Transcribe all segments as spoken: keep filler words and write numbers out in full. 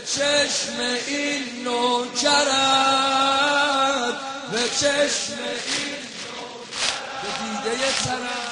چشم این نوکرت، به چشم این نوکرت، به دیده طرف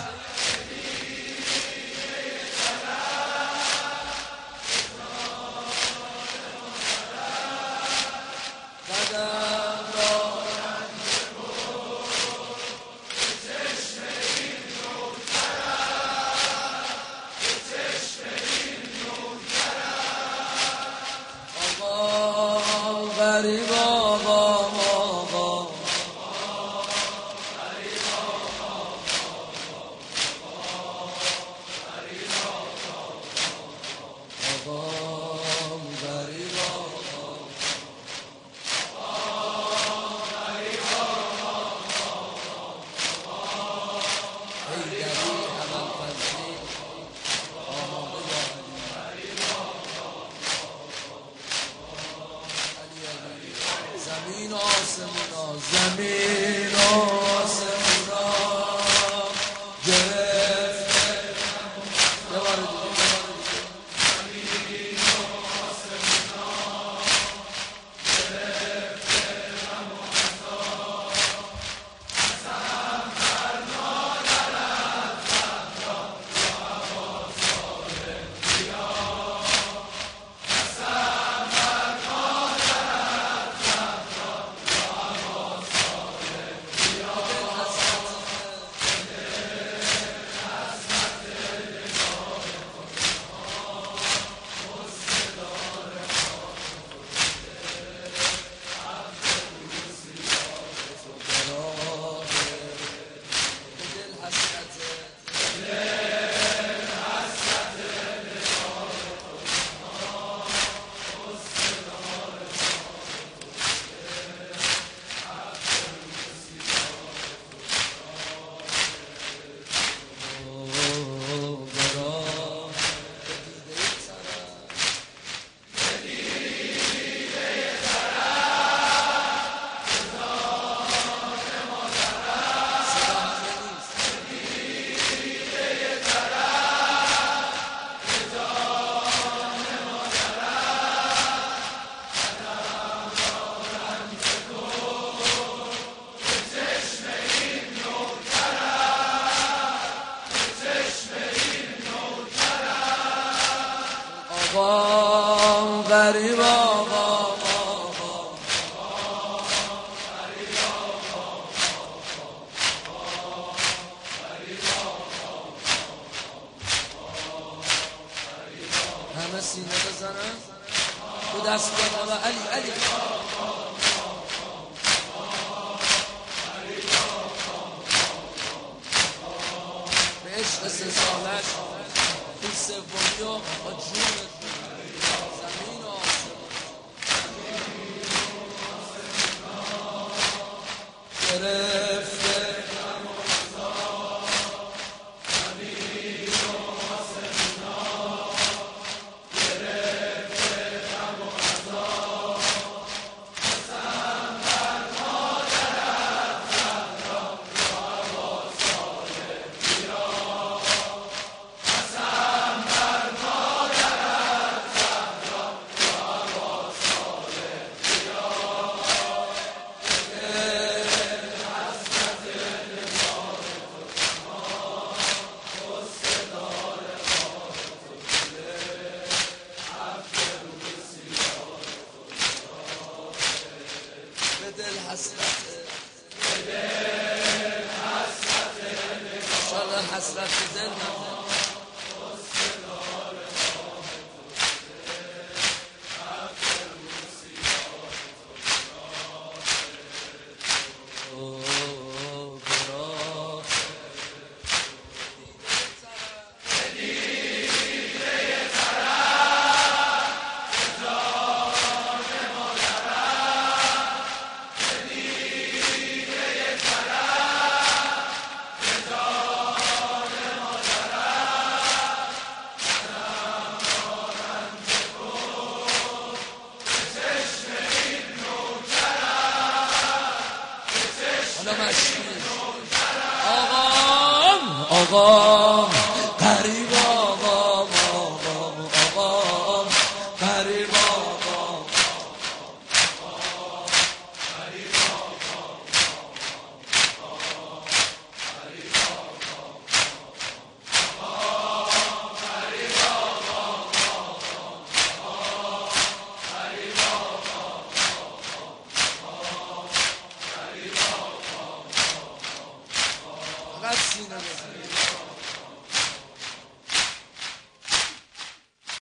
غریب آقا آقا زمین و آسمونا زمین و آسمونا گرفته یه بار دیگه زمین و آسمونا گرفته غم و عذاب قسم بر مادرت زهرا تو هوا سالم بیا قسم بر مادرت زهرا تو هوا سالم بیا آقا غریب آقا همه سینه بزنن تو دست بابا علی علی به عشق سه سالش تو سومی و با جون زمین و آسمان گرفته غم و عذاب زمین و آسمان گرفته غم و عذاب قسم بر مادرت زهرا تو هوا سالم بیا قسم بر مادرت زهرا تو هوا سالم بیا حسرت نگاه تو تمام غصه دار خواه تو دله عفو رو سیاه به دل حسرت به دل حسرت انشالله حسرت دل نمونه آقا قریب آقا آقا آقا قریب آقا سینه بزن.